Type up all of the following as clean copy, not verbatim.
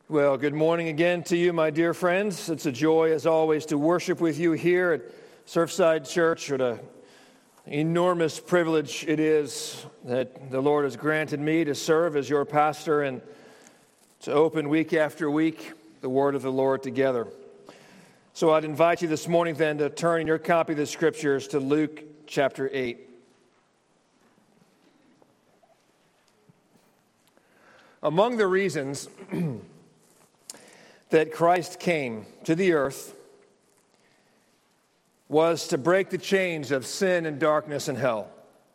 Well, good morning again to you, my dear friends. It's a joy, as always, to worship with you here at Surfside Church. What an enormous privilege it is that the Lord has granted me to serve as your pastor and to open week after week the Word of the Lord together. So I'd invite you this morning then to turn in your copy of the Scriptures to Luke chapter 8. Among the reasons that Christ came to the earth was to break the chains of sin and darkness and hell.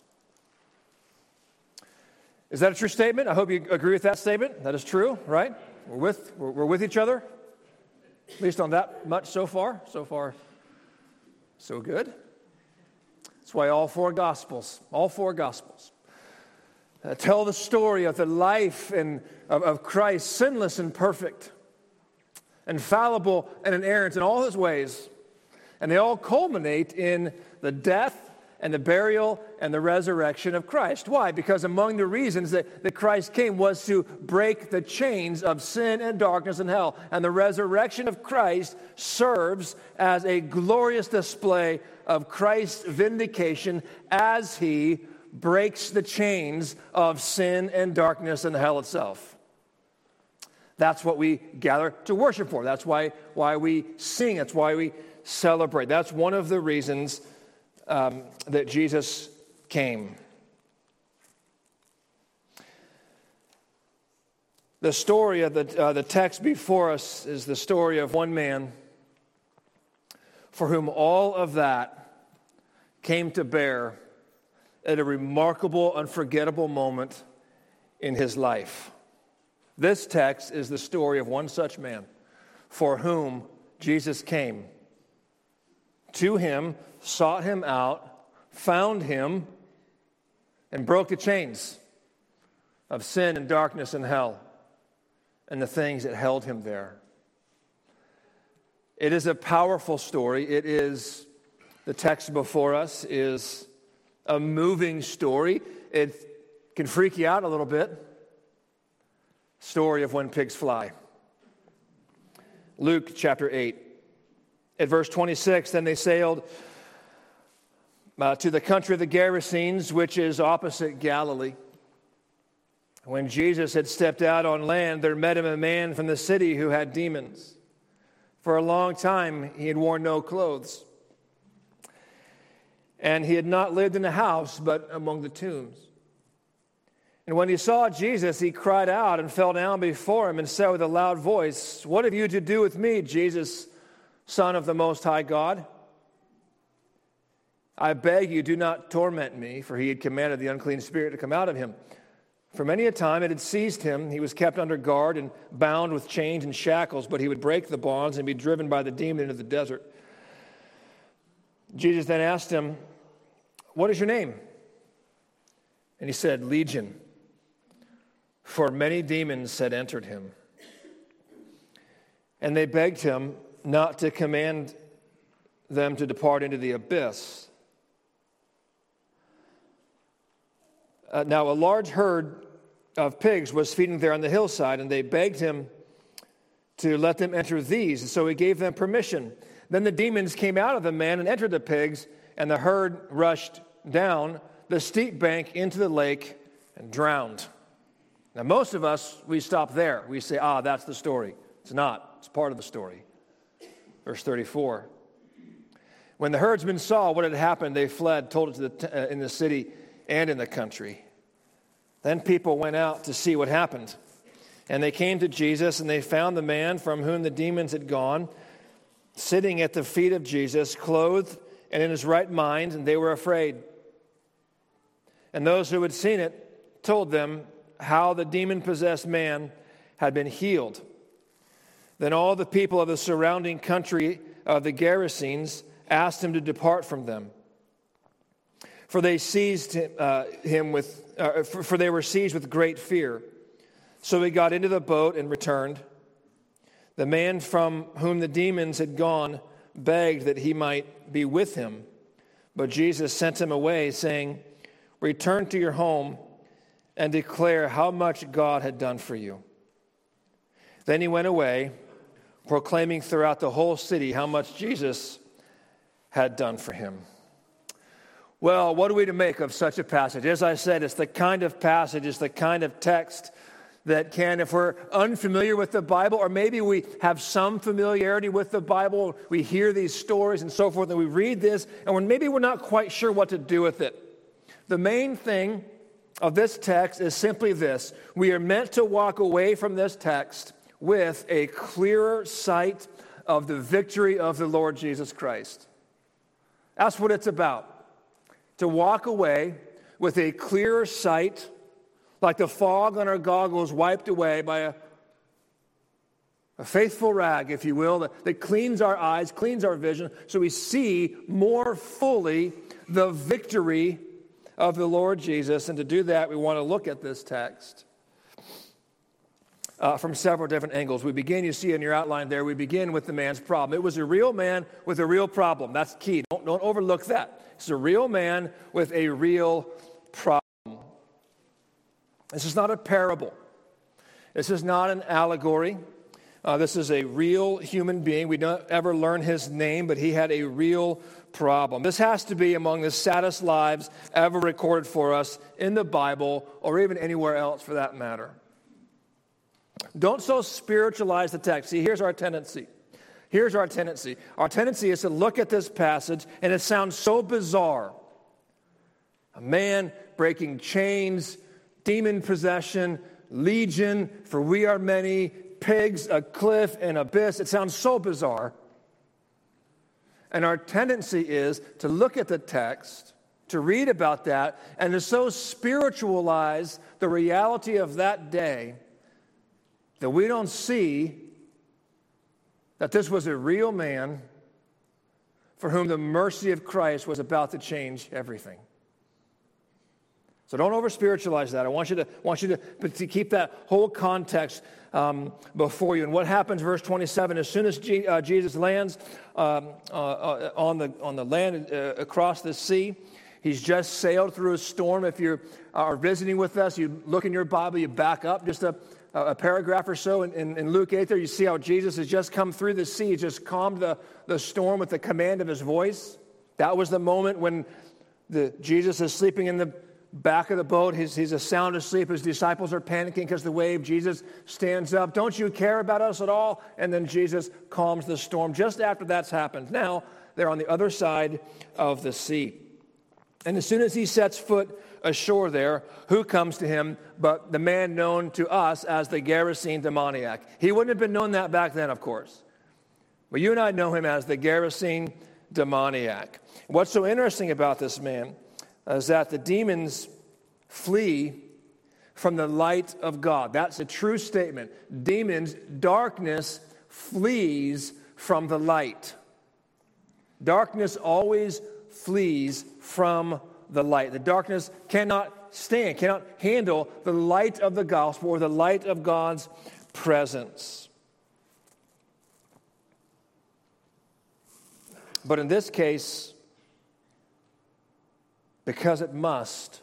Is that a true statement? I hope you agree with that statement. That is true, right? We're with each other, at least on that much so far. So far, so good. That's why all four Gospels tell the story of the life of Christ, sinless and perfect, infallible and inerrant in all his ways. And they all culminate in the death and the burial and the resurrection of Christ. Why? Because among the reasons that Christ came was to break the chains of sin and darkness and hell. And the resurrection of Christ serves as a glorious display of Christ's vindication as he breaks the chains of sin and darkness and hell itself. That's what we gather to worship for. That's why we sing. That's why we celebrate. That's one of the reasons that Jesus came. The story of the text before us is the story of one man for whom all of that came to bear at a remarkable, unforgettable moment in his life. This text is the story of one such man for whom Jesus came. To him, sought him out, found him, and broke the chains of sin and darkness and hell and the things that held him there. It is a powerful story. The text before us is a moving story. It can freak you out a little bit. Story of when pigs fly. Luke chapter 8. At verse 26, then they sailed to the country of the Gerasenes, which is opposite Galilee. When Jesus had stepped out on land, there met him a man from the city who had demons. For a long time he had worn no clothes, and he had not lived in a house, but among the tombs. And when he saw Jesus, he cried out and fell down before him and said with a loud voice, "What have you to do with me, Jesus, Son of the Most High God? I beg you, do not torment me." For he had commanded the unclean spirit to come out of him. For many a time it had seized him. He was kept under guard and bound with chains and shackles, but he would break the bonds and be driven by the demon into the desert. Jesus then asked him, "What is your name?" And he said, "Legion," for many demons had entered him. And they begged him not to command them to depart into the abyss. Now a large herd of pigs was feeding there on the hillside, and they begged him to let them enter these. And so he gave them permission. Then the demons came out of the man and entered the pigs, and the herd rushed down the steep bank into the lake and drowned. Now, most of us, we stop there. We say, that's the story. It's not. It's part of the story. Verse 34. When the herdsmen saw what had happened, they fled, told it in the city and in the country. Then people went out to see what happened. And they came to Jesus, and they found the man from whom the demons had gone, sitting at the feet of Jesus, clothed and in his right mind, and they were afraid. And those who had seen it told them how the demon-possessed man had been healed. Then all the people of the surrounding country of the Gerasenes asked him to depart from them. For they were seized with great fear. So he got into the boat and returned. The man from whom the demons had gone begged that he might be with him. But Jesus sent him away, saying, "Return to your home and declare how much God had done for you." Then he went away, proclaiming throughout the whole city how much Jesus had done for him. Well, what are we to make of such a passage? As I said, it's the kind of passage, it's the kind of text that can, if we're unfamiliar with the Bible, or maybe we have some familiarity with the Bible, we hear these stories and so forth, and we read this, and maybe we're not quite sure what to do with it. The main thing of this text is simply this: we are meant to walk away from this text with a clearer sight of the victory of the Lord Jesus Christ. That's what it's about. To walk away with a clearer sight, like the fog on our goggles wiped away by a faithful rag, if you will, that cleans our eyes, cleans our vision, so we see more fully the victory of the Lord Jesus. And to do that, we want to look at this text from several different angles. We begin, you see in your outline there, we begin with the man's problem. It was a real man with a real problem. That's key. Don't overlook that. It's a real man with a real problem. This is not a parable. This is not an allegory. This is a real human being. We don't ever learn his name, but he had a real problem. This has to be among the saddest lives ever recorded for us in the Bible, or even anywhere else for that matter. Don't so spiritualize the text. See, here's our tendency. Our tendency is to look at this passage, and it sounds so bizarre. A man breaking chains, demon possession, legion, for we are many, pigs, a cliff, an abyss. It sounds so bizarre. And our tendency is to look at the text, to read about that, and to so spiritualize the reality of that day that we don't see that this was a real man for whom the mercy of Christ was about to change everything. So don't over-spiritualize that. I want you to keep that whole context before you. And what happens, verse 27, as soon as Jesus lands on the land across the sea, he's just sailed through a storm. If you are visiting with us, you look in your Bible, you back up just a paragraph or so in Luke 8 there, you see how Jesus has just come through the sea, just calmed the storm with the command of his voice. That was the moment when Jesus is sleeping in the back of the boat. He's sound asleep. His disciples are panicking because the wave. Jesus stands up. Don't you care about us at all? And then Jesus calms the storm just after that's happened. Now they're on the other side of the sea. And as soon as he sets foot ashore there, who comes to him but the man known to us as the Gerasene demoniac? He wouldn't have been known that back then, of course. But you and I know him as the Gerasene demoniac. What's so interesting about this man is that the demons flee from the light of God. That's a true statement. Demons, darkness flees from the light. Darkness always flees from the light. The darkness cannot handle the light of the gospel or the light of God's presence. But in this case, because it must,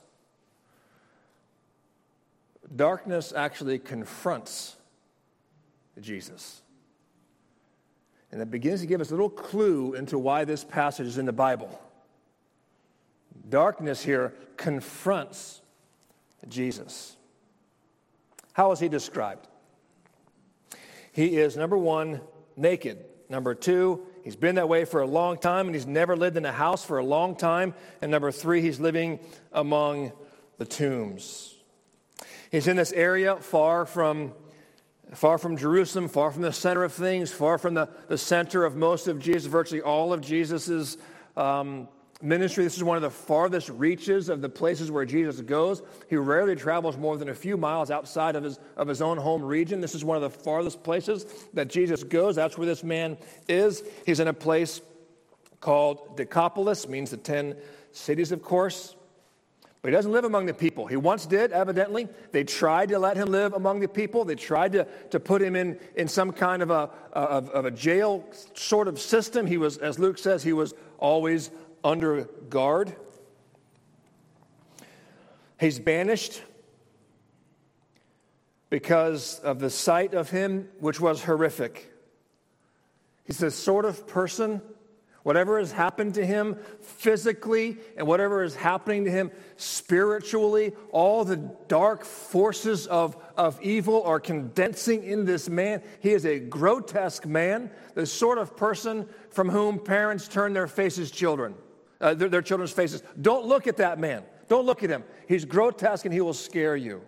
darkness actually confronts Jesus. And it begins to give us a little clue into why this passage is in the Bible. Darkness here confronts Jesus. How is he described? He is, number one, naked. Number two, he's been that way for a long time, and he's never lived in a house for a long time. And number three, he's living among the tombs. He's in this area far from Jerusalem, far from the center of things, far from the center of most of Jesus, virtually all of Jesus's ministry. This is one of the farthest reaches of the places where Jesus goes. He rarely travels more than a few miles outside of his own home region. This is one of the farthest places that Jesus goes. That's where this man is. He's in a place called Decapolis, means the 10 cities, of course. But he doesn't live among the people. He once did, evidently. They tried to let him live among the people. They tried to put him in some kind of a jail sort of system. He was, as Luke says, he was always under guard. He's banished. because of the sight of him, which was horrific. He's the sort of person, whatever has happened to him physically and whatever is happening to him spiritually, all the dark forces of evil are condensing in this man. He is a grotesque man, the sort of person from whom parents turn their their children's faces. Don't look at that man. Don't look at him. He's grotesque and he will scare you.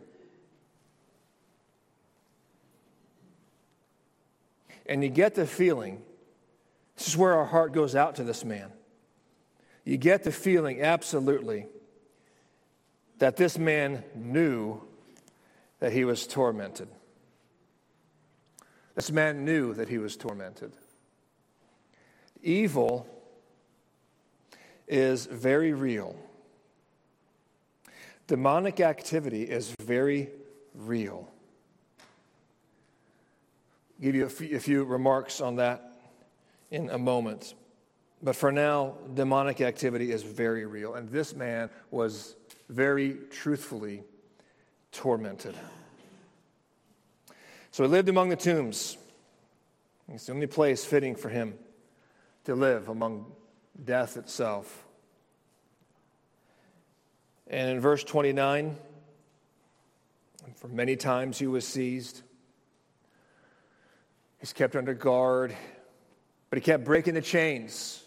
And you get the feeling, this is where our heart goes out to this man. You get the feeling, absolutely, that this man knew that he was tormented. This man knew that he was tormented. Evil is very real. Demonic activity is very real. I'll give you a few remarks on that in a moment. But for now, demonic activity is very real. And this man was very truthfully tormented. So he lived among the tombs. It's the only place fitting for him to live, among death itself. And in verse 29, for many times he was seized. He's kept under guard, but he kept breaking the chains.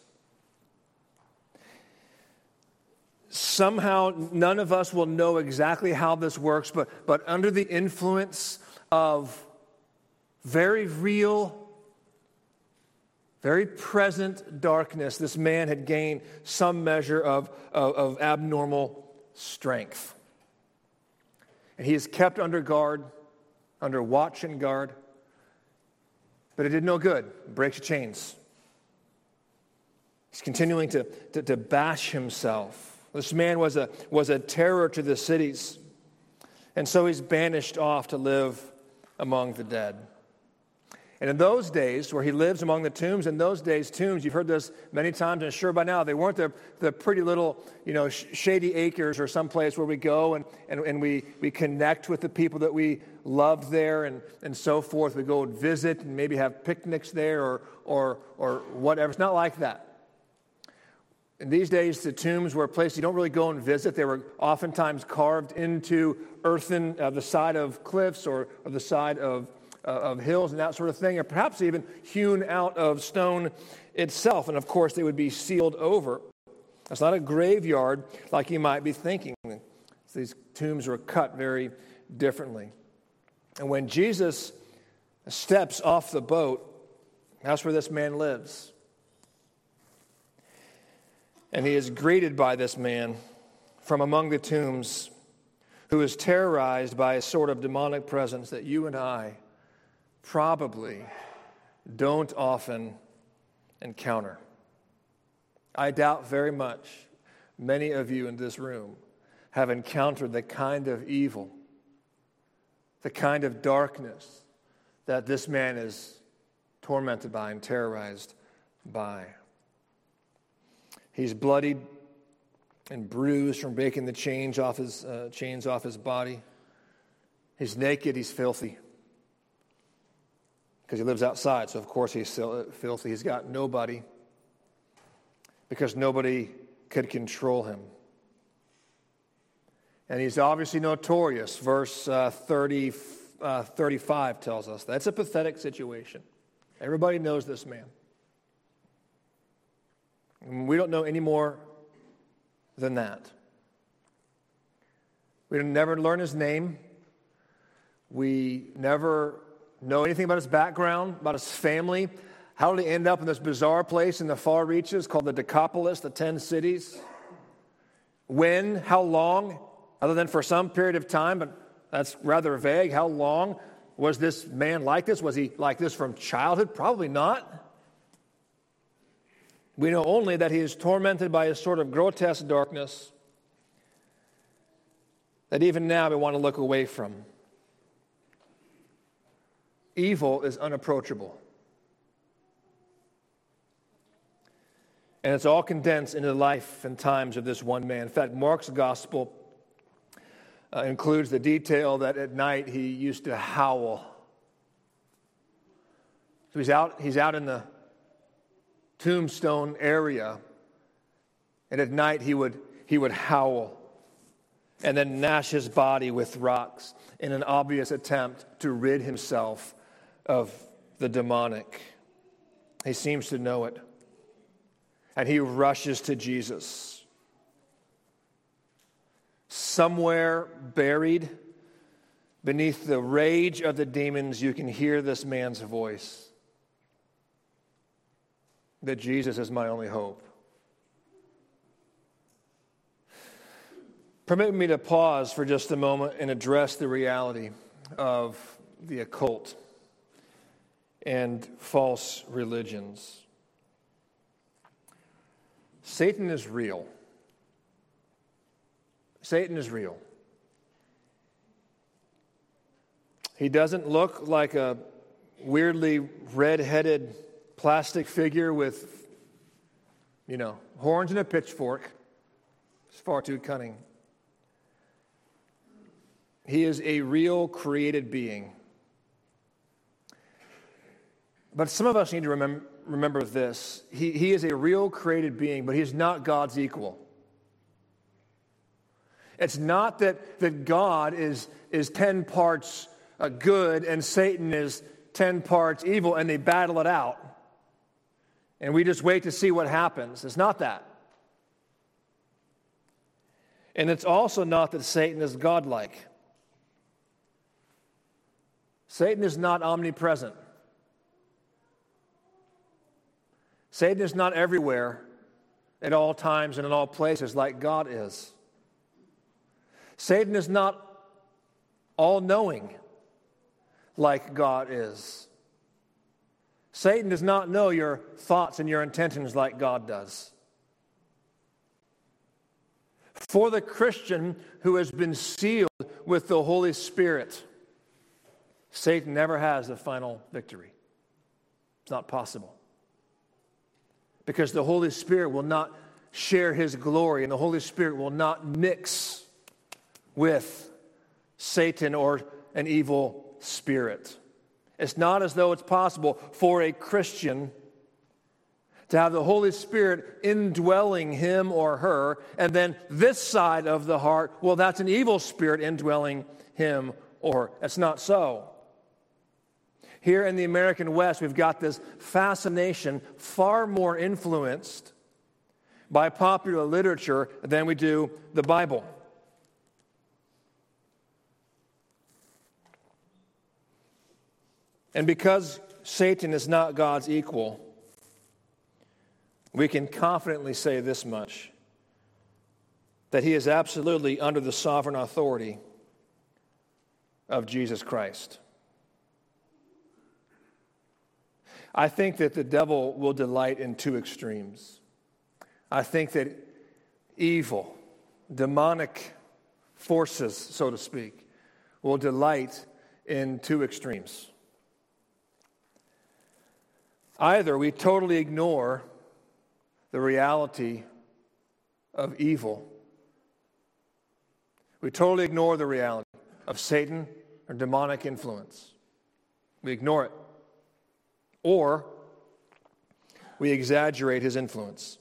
Somehow, none of us will know exactly how this works, but under the influence of very real, very present darkness, this man had gained some measure of abnormal strength. And he is kept under guard, under watch and guard. But it did no good. It breaks the chains. He's continuing to bash himself. This man was a terror to the cities. And so he's banished off to live among the dead. And in those days, where he lives among the tombs, in those days, tombs, you've heard this many times, and sure by now, they weren't the pretty little, shady acres or someplace where we go and we connect with the people that we loved there and so forth. We go and visit and maybe have picnics there or whatever. It's not like that. In these days, the tombs were a place you don't really go and visit. They were oftentimes carved into earthen, the side of cliffs or the side of hills and that sort of thing, or perhaps even hewn out of stone itself. And of course, they would be sealed over. It's not a graveyard like you might be thinking. These tombs were cut very differently. And when Jesus steps off the boat, that's where this man lives. And he is greeted by this man from among the tombs who is terrorized by a sort of demonic presence that you and I probably don't often encounter. I doubt very much many of you in this room have encountered the kind of evil, the kind of darkness that this man is tormented by and terrorized by. He's bloodied and bruised from breaking the chains off his body. He's naked, he's filthy. Because he lives outside, so of course he's filthy. He's got nobody, because nobody could control him. And he's obviously notorious. Verse 35 tells us that's a pathetic situation. Everybody knows this man. And we don't know any more than that. We never learn his name. We never know anything about his background, about his family. How did he end up in this bizarre place in the far reaches called the Decapolis, the 10 cities? When? How long? Other than for some period of time, but that's rather vague. How long was this man like this? Was he like this from childhood? Probably not. We know only that he is tormented by a sort of grotesque darkness that even now we want to look away from. Evil is unapproachable. And it's all condensed into the life and times of this one man. In fact, Mark's gospel includes the detail that at night he used to howl. So he's out in the tombstone area, and at night he would howl and then gnash his body with rocks in an obvious attempt to rid himself of the demonic. He seems to know it, and he rushes to Jesus. Somewhere buried beneath the rage of the demons, you can hear this man's voice, that Jesus is my only hope. Permit me to pause for just a moment and address the reality of the occult and false religions. Satan is real. Satan is real. He doesn't look like a weirdly red-headed plastic figure with, horns and a pitchfork. It's far too cunning. He is a real created being. But some of us need to remember this. He is a real created being, but he's not God's equal. It's not that God is 10 parts good and Satan is 10 parts evil and they battle it out. And we just wait to see what happens. It's not that. And it's also not that Satan is godlike. Satan is not omnipresent. Satan is not everywhere at all times and in all places like God is. Satan is not all-knowing like God is. Satan does not know your thoughts and your intentions like God does. For the Christian who has been sealed with the Holy Spirit, Satan never has the final victory. It's not possible. Because the Holy Spirit will not share his glory, and the Holy Spirit will not mix with Satan or an evil spirit. It's not as though it's possible for a Christian to have the Holy Spirit indwelling him or her, and then this side of the heart, well, that's an evil spirit indwelling him or her. It's not so. Here in the American West, we've got this fascination far more influenced by popular literature than we do the Bible. And because Satan is not God's equal, we can confidently say this much, that he is absolutely under the sovereign authority of Jesus Christ. I think that the devil will delight in two extremes. I think that evil, demonic forces, so to speak, will delight in two extremes. Either we totally ignore the reality of evil. We totally ignore the reality of Satan or demonic influence. We ignore it. Or we exaggerate his influence.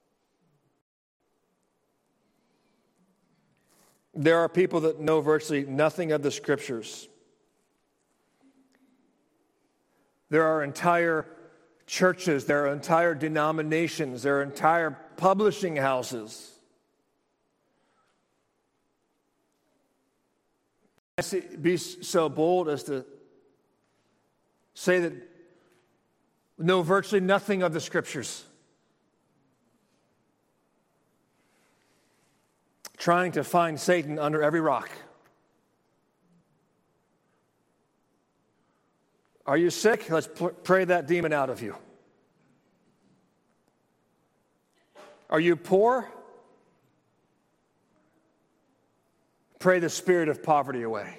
There are people that know virtually nothing of the Scriptures. There are entire churches, there are entire denominations, there are entire publishing houses. I be so bold as to say that know virtually nothing of the Scriptures. Trying to find Satan under every rock. Are you sick? Let's pray that demon out of you. Are you poor? Pray the spirit of poverty away.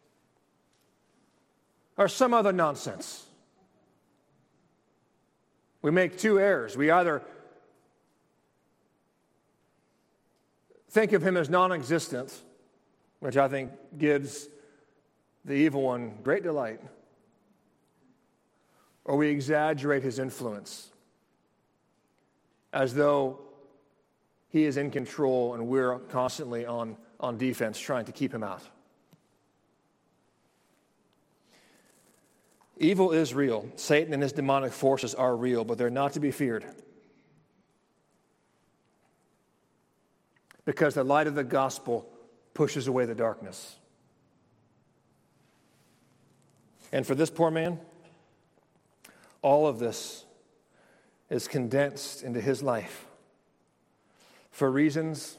Or some other nonsense. We make two errors. We either think of him as non-existent, which I think gives the evil one great delight, or we exaggerate his influence as though he is in control and we're constantly on defense trying to keep him out. Evil is real. Satan and his demonic forces are real, but they're not to be feared. Because the light of the gospel pushes away the darkness. And for this poor man, all of this is condensed into his life for reasons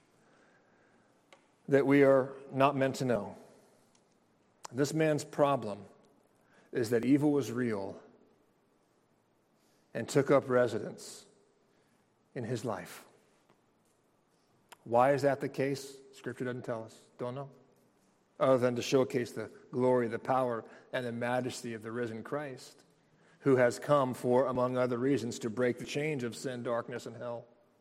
that we are not meant to know. This man's problem is that evil was real and took up residence in his life. Why is that the case? Scripture doesn't tell us. Don't know. Other than to showcase the glory, the power, and the majesty of the risen Christ, who has come for, among other reasons, to break the chains of sin, darkness, and hell.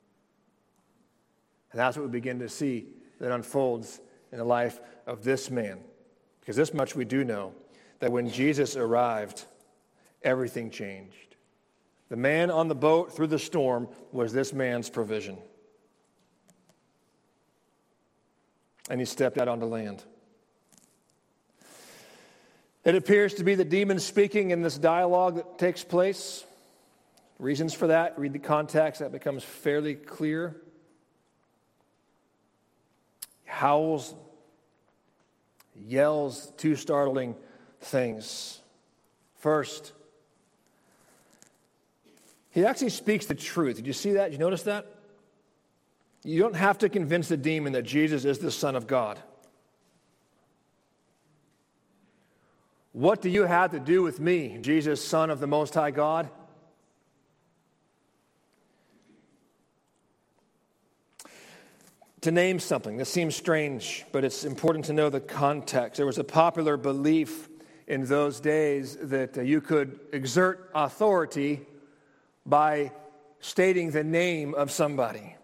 And that's what we begin to see that unfolds in the life of this man. Because this much we do know, that when Jesus arrived, everything changed. The man on the boat through the storm was this man's provision. And he stepped out onto land. It appears to be the demon speaking in this dialogue that takes place. Reasons for that, read the context, that becomes fairly clear. Howls, yells, two startling things. First, he actually speaks the truth. Did you see that? Did you notice that? You don't have to convince the demon that Jesus is the Son of God. What do you have to do with me, Jesus, Son of the Most High God? To name something, this seems strange, but it's important to know the context. There was a popular belief in those days that you could exert authority by stating the name of somebody.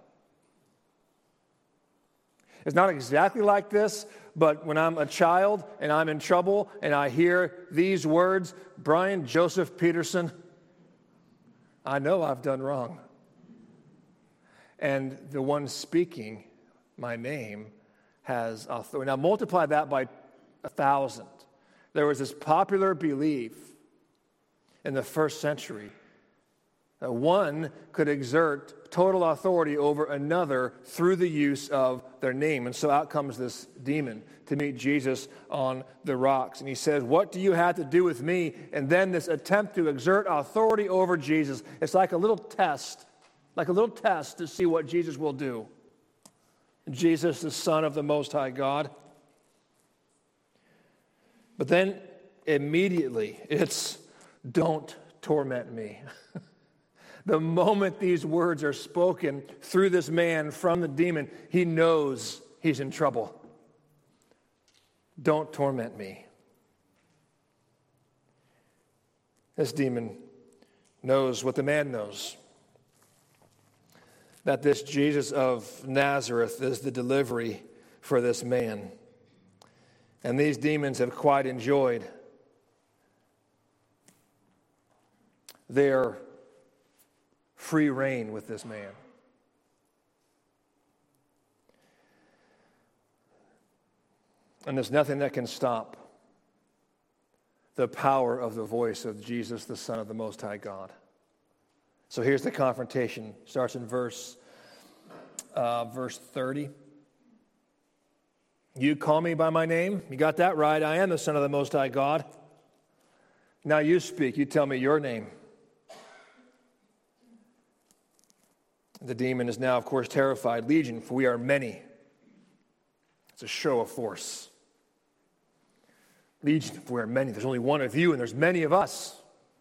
It's not exactly like this, but when I'm a child and I'm in trouble and I hear these words, Brian Joseph Peterson, I know I've done wrong. And the one speaking my name has authority. Now multiply that by 1,000. There was this popular belief in the first century that one could exert total authority over another through the use of their name. And so out comes this demon to meet Jesus on the rocks. And he says, what do you have to do with me? And then this attempt to exert authority over Jesus. It's like a little test to see what Jesus will do. Jesus, the Son of the Most High God. But then immediately it's, don't torment me. The moment these words are spoken through this man from the demon, he knows he's in trouble. Don't torment me. This demon knows what the man knows. That this Jesus of Nazareth is the delivery for this man. And these demons have quite enjoyed their free reign with this man. And there's nothing that can stop the power of the voice of Jesus, the Son of the Most High God. So here's the confrontation. Starts in verse 30. You call me by my name? You got that right. I am the Son of the Most High God. Now you speak. You tell me your name. The demon is now, of course, terrified. Legion, for we are many. It's a show of force. Legion, for we are many. There's only one of you, and there's many of us.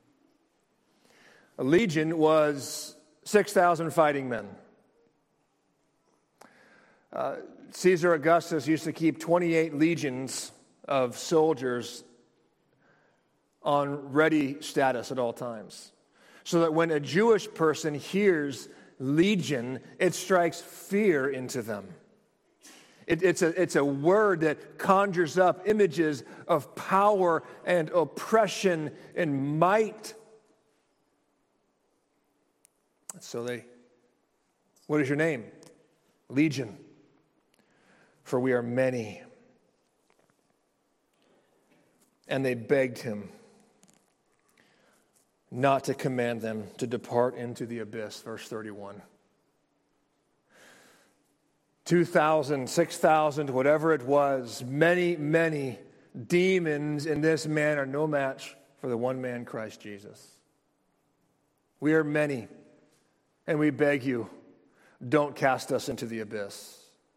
A legion was 6,000 fighting men. Caesar Augustus used to keep 28 legions of soldiers on ready status at all times. So that when a Jewish person hears legion, it strikes fear into them. It's a word that conjures up images of power and oppression and might. So what is your name? Legion, for we are many. And they begged him not to command them to depart into the abyss, verse 31. 2,000, 6,000, whatever it was, many, many demons in this man are no match for the one man, Christ Jesus. We are many, and we beg you, don't cast us into the abyss.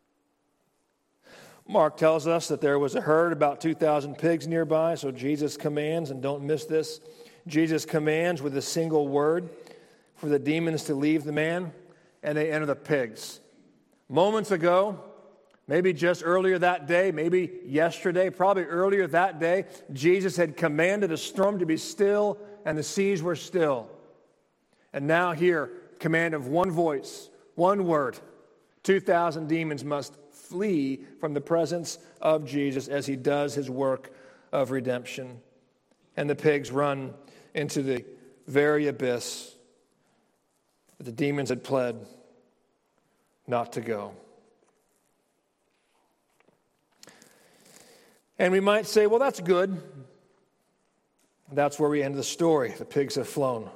Mark tells us that there was a herd, about 2,000 pigs nearby, so Jesus commands, and don't miss this, Jesus commands with a single word for the demons to leave the man, and they enter the pigs. Moments ago, maybe just earlier that day, maybe yesterday, probably earlier that day, Jesus had commanded a storm to be still, and the seas were still. And now here, command of one voice, one word, 2,000 demons must flee from the presence of Jesus as he does his work of redemption. And the pigs run into the very abyss that the demons had pled not to go. And we might say, well, that's good. That's where we end the story. The pigs have flown.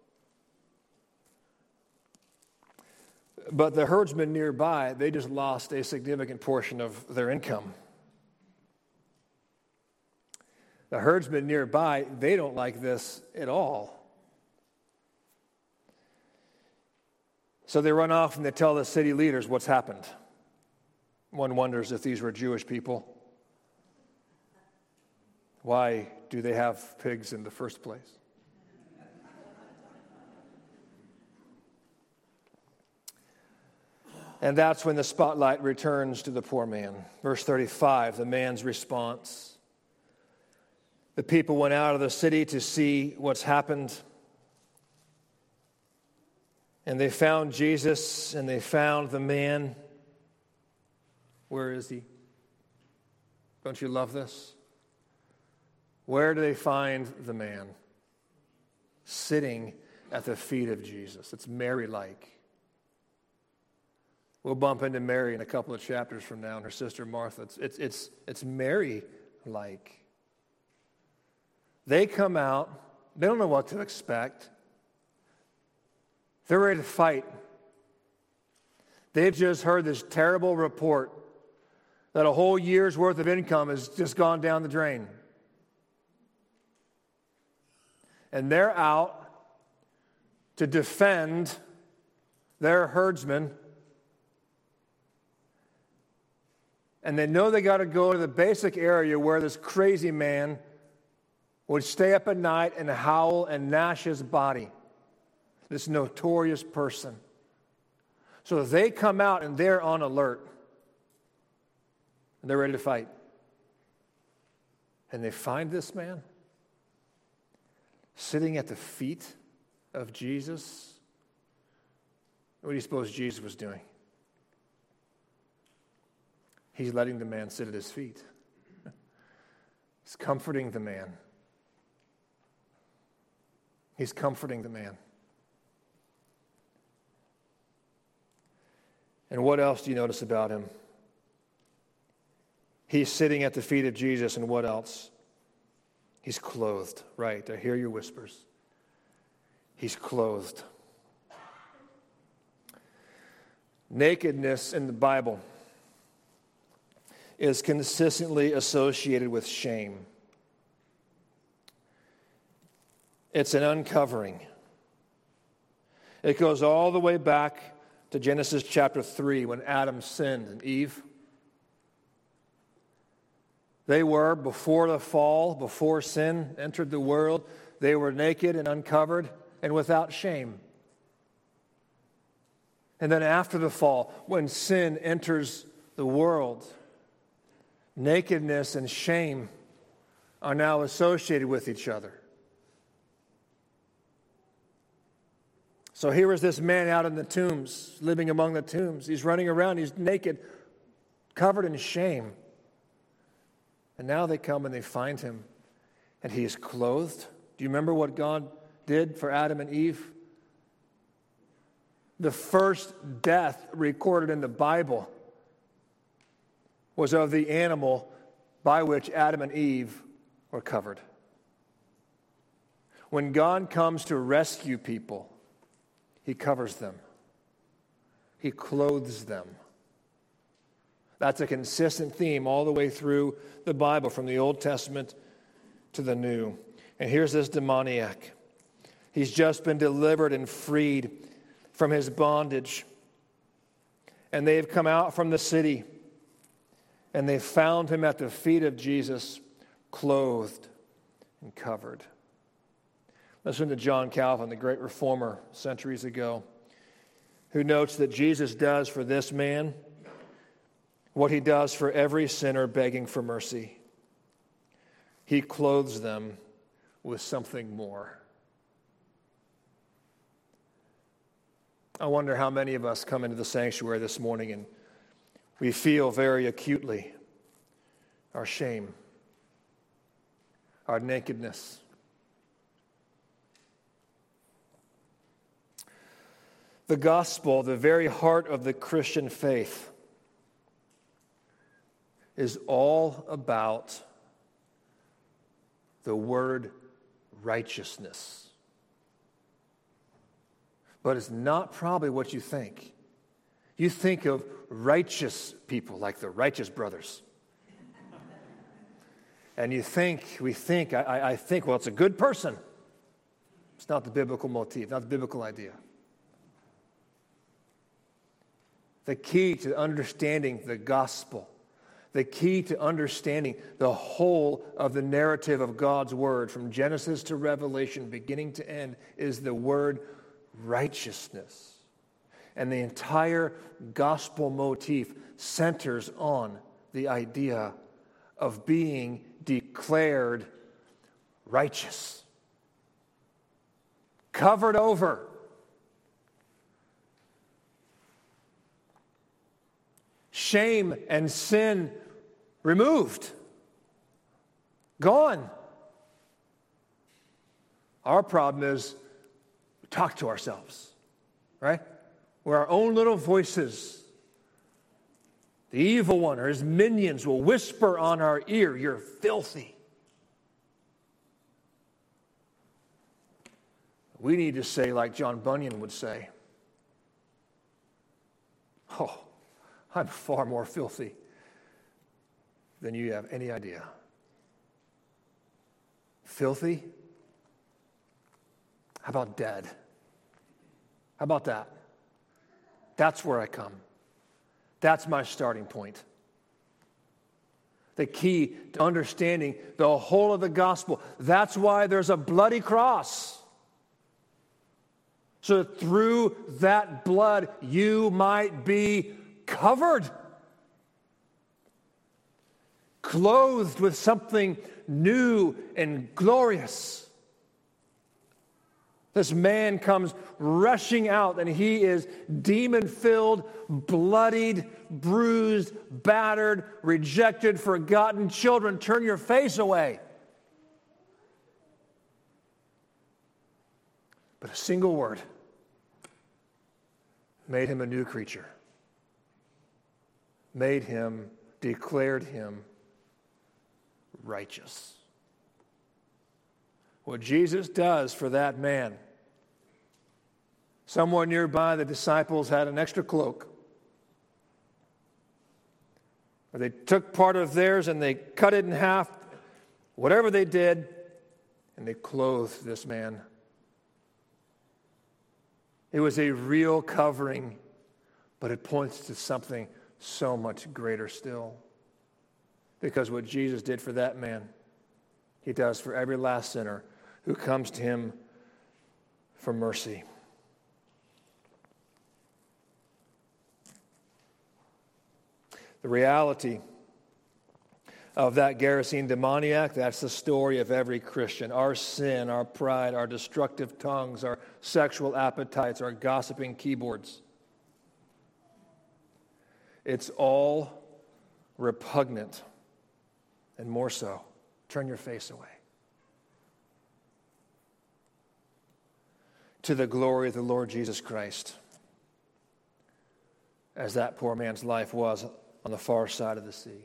But the herdsmen nearby, they just lost a significant portion of their income. The herdsmen nearby, they don't like this at all. So they run off and they tell the city leaders what's happened. One wonders if these were Jewish people. Why do they have pigs in the first place? And that's when the spotlight returns to the poor man. Verse 35, the man's response. The people went out of the city to see what's happened. And they found Jesus and they found the man. Where is he? Don't you love this? Where do they find the man? Sitting at the feet of Jesus. It's Mary-like. We'll bump into Mary in a couple of chapters from now and her sister Martha. It's Mary-like. They come out. They don't know what to expect. They're ready to fight. They've just heard this terrible report that a whole year's worth of income has just gone down the drain. And they're out to defend their herdsmen. And they know they got to go to the basic area where this crazy man would stay up at night and howl and gnash his body. This notorious person. So they come out and they're on alert. And they're ready to fight. And they find this man sitting at the feet of Jesus. What do you suppose Jesus was doing? He's letting the man sit at his feet. He's comforting the man. He's comforting the man. And what else do you notice about him? He's sitting at the feet of Jesus, and what else? He's clothed. Right, I hear your whispers. He's clothed. Nakedness in the Bible is consistently associated with shame. It's an uncovering. It goes all the way back to Genesis chapter 3 when Adam sinned and Eve. They were, before the fall, before sin entered the world, they were naked and uncovered and without shame. And then after the fall, when sin enters the world, nakedness and shame are now associated with each other. So here is this man out in the tombs, living among the tombs. He's running around, he's naked. covered in shame. And now they come and they find him, and he is clothed. Do you remember what God did for Adam and Eve? The first death recorded in the Bible was of the animal by which Adam and Eve were covered. When God comes to rescue people, he covers them. He clothes them. That's a consistent theme all the way through the Bible, from the Old Testament to the New. And here's this demoniac. He's just been delivered and freed from his bondage. And they've come out from the city, and they found him at the feet of Jesus, clothed and covered. Listen to John Calvin, the great reformer centuries ago, who notes that Jesus does for this man what he does for every sinner begging for mercy. He clothes them with something more. I wonder how many of us come into the sanctuary this morning and we feel very acutely our shame, our nakedness. The gospel, the very heart of the Christian faith, is all about the word righteousness. But it's not probably what you think. You think of righteous people like the Righteous Brothers. And I think, well, it's a good person. It's not the biblical motif, not the biblical idea. The key to understanding the gospel, the key to understanding the whole of the narrative of God's word, from Genesis to Revelation, beginning to end, is the word righteousness. And the entire gospel motif centers on the idea of being declared righteous, covered over. Shame and sin removed, gone. Our problem is we talk to ourselves, right? We're our own little voices. The evil one or his minions will whisper on our ear, "You're filthy." We need to say like John Bunyan would say, "Oh, I'm far more filthy than you have any idea." Filthy? How about dead? How about that? That's where I come. That's my starting point. The key to understanding the whole of the gospel. That's why there's a bloody cross. So that through that blood, you might be covered, clothed with something new and glorious. This man comes rushing out, and he is demon-filled, bloodied, bruised, battered, rejected, forgotten. Children, turn your face away. But a single word made him a new creature. Declared him righteous. What Jesus does for that man, somewhere nearby the disciples had an extra cloak. They took part of theirs and they cut it in half, whatever they did, and they clothed this man. It was a real covering, but it points to something so much greater still. Because what Jesus did for that man, he does for every last sinner who comes to him for mercy. The reality of that Gerasene demoniac, that's the story of every Christian. Our sin, our pride, our destructive tongues, our sexual appetites, our gossiping keyboards. It's all repugnant, and more so, turn your face away. To the glory of the Lord Jesus Christ, as that poor man's life was on the far side of the sea.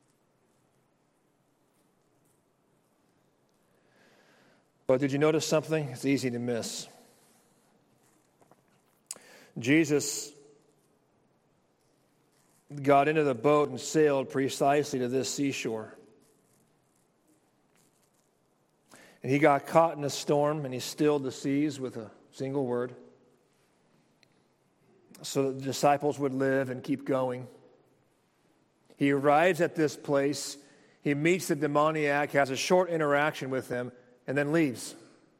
But did you notice something? It's easy to miss. Jesus got into the boat and sailed precisely to this seashore. And he got caught in a storm, and he stilled the seas with a single word, so that the disciples would live and keep going. He arrives at this place. He meets the demoniac, has a short interaction with him, and then leaves.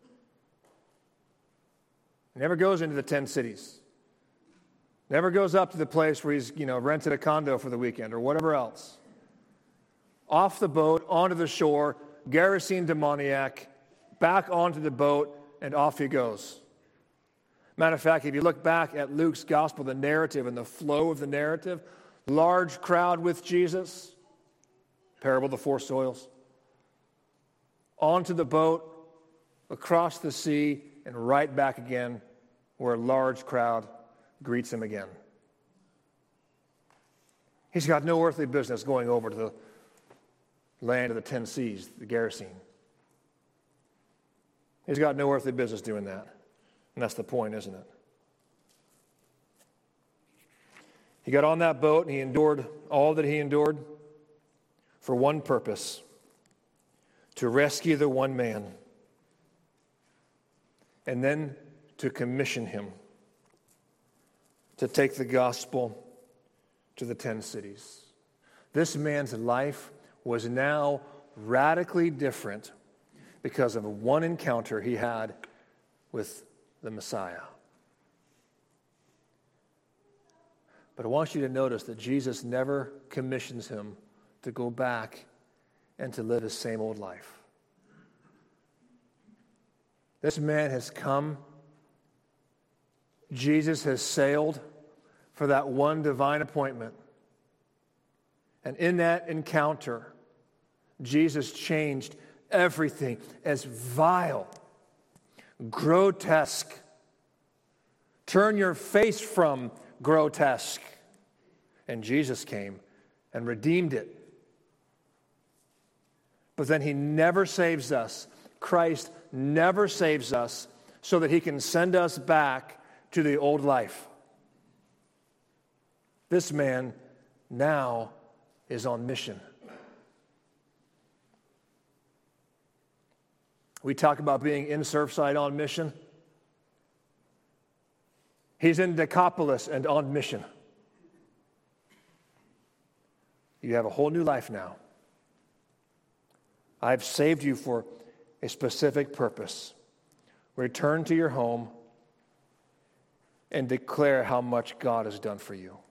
He never goes into the 10 cities. Never goes up to the place where he's, rented a condo for the weekend or whatever else. Off the boat, onto the shore, Gerasene demoniac, back onto the boat, and off he goes. Matter of fact, if you look back at Luke's gospel, the narrative and the flow of the narrative, large crowd with Jesus, parable of the four soils, onto the boat, across the sea, and right back again, where a large crowd greets him again. He's got no earthly business going over to the land of the 10 seas, the Gerasene. He's got no earthly business doing that. And that's the point, isn't it? He got on that boat and he endured all that he endured for one purpose: to rescue the one man and then to commission him to take the gospel to the 10 cities. This man's life was now radically different because of one encounter he had with the Messiah. But I want you to notice that Jesus never commissions him to go back and to live his same old life. This man has come. Jesus has sailed for that one divine appointment. And in that encounter, Jesus changed everything as vile, grotesque. Turn your face from grotesque. And Jesus came and redeemed it. But then he never saves us. Christ never saves us so that he can send us back to the old life. This man now is on mission. We talk about being in Surfside on mission. He's in Decapolis and on mission. You have a whole new life now. I've saved you for a specific purpose. Return to your home and declare how much God has done for you.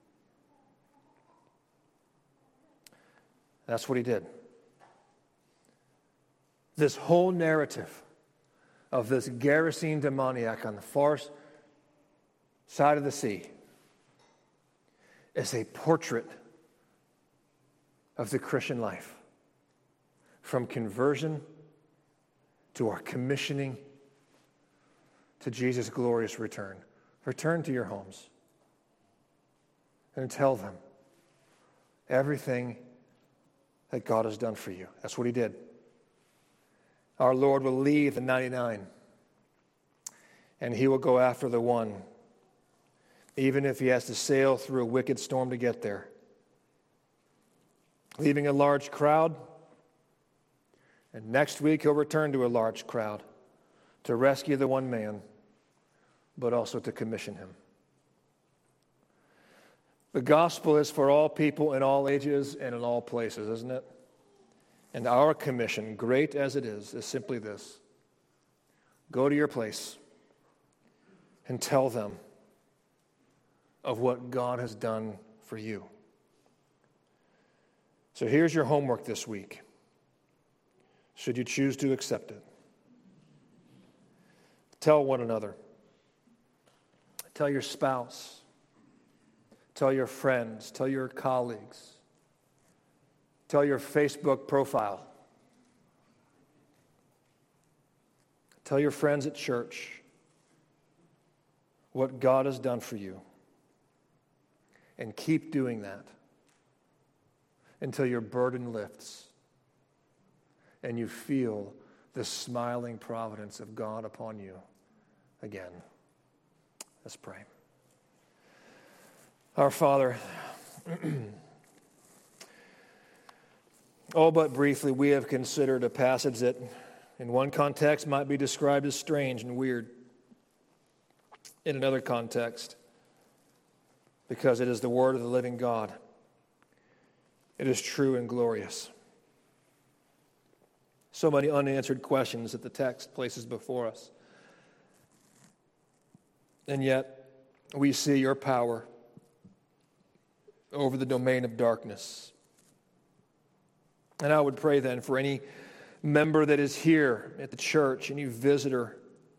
That's what he did. This whole narrative of this Gerasene demoniac on the far side of the sea is a portrait of the Christian life, from conversion to our commissioning to Jesus' glorious return. Return to your homes and tell them everything that God has done for you. That's what he did. Our Lord will leave the 99 and he will go after the one, even if he has to sail through a wicked storm to get there. Leaving a large crowd, and next week he'll return to a large crowd to rescue the one man, but also to commission him. The gospel is for all people in all ages and in all places, isn't it? And our commission, great as it is simply this: go to your place and tell them of what God has done for you. So here's your homework this week, should you choose to accept it. Tell one another. Tell your spouse. Tell your friends. Tell your colleagues. Tell your Facebook profile. Tell your friends at church what God has done for you. And keep doing that until your burden lifts and you feel the smiling providence of God upon you again. Let's pray. Our Father, all but briefly, we have considered a passage that in one context might be described as strange and weird. In another context, because it is the word of the living God, it is true and glorious. So many unanswered questions that the text places before us. And yet, we see your power over the domain of darkness. And I would pray then for any member that is here at the church, any visitor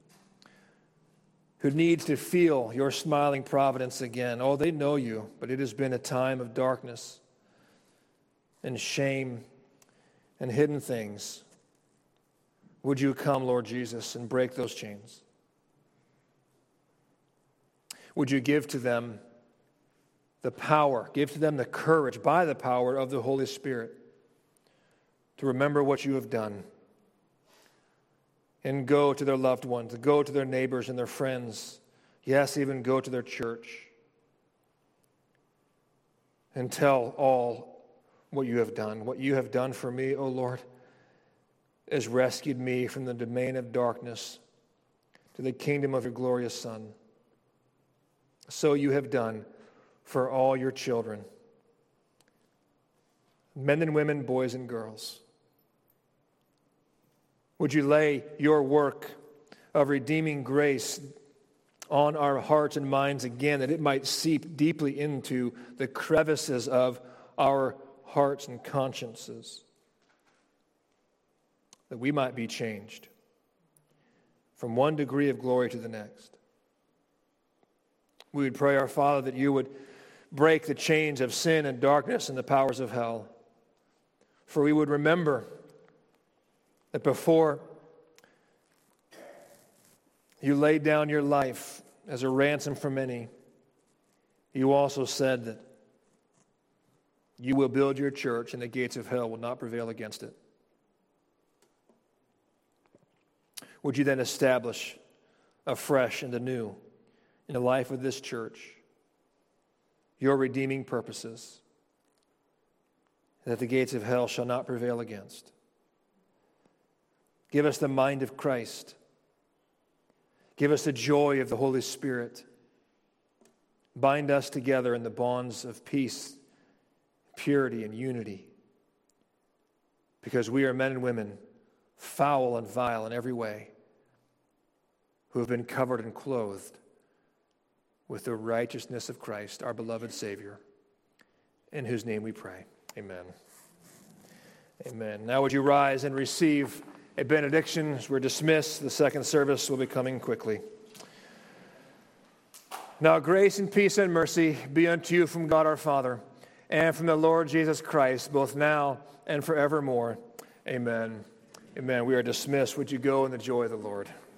who needs to feel your smiling providence again. Oh, they know you, but it has been a time of darkness and shame and hidden things. Would you come, Lord Jesus, and break those chains? Would you give to them the power, give to them the courage by the power of the Holy Spirit to remember what you have done and go to their loved ones, to go to their neighbors and their friends, yes, even go to their church and tell all what you have done. What you have done for me, O Lord, has rescued me from the domain of darkness to the kingdom of your glorious Son. So you have done for all your children, men and women, boys and girls. Would you lay your work of redeeming grace on our hearts and minds again, that it might seep deeply into the crevices of our hearts and consciences, that we might be changed from one degree of glory to the next. We would pray, our Father, that you would break the chains of sin and darkness and the powers of hell. For we would remember that before you laid down your life as a ransom for many, you also said that you will build your church and the gates of hell will not prevail against it. Would you then establish afresh and anew in the life of this church your redeeming purposes that the gates of hell shall not prevail against? Give us the mind of Christ. Give us the joy of the Holy Spirit. Bind us together in the bonds of peace, purity, and unity, because we are men and women, foul and vile in every way, who have been covered and clothed with the righteousness of Christ, our beloved Savior, in whose name we pray. Amen. Amen. Now would you rise and receive a benediction as we're dismissed. The second service will be coming quickly. Now grace and peace and mercy be unto you from God our Father and from the Lord Jesus Christ, both now and forevermore. Amen. Amen. We are dismissed. Would you go in the joy of the Lord?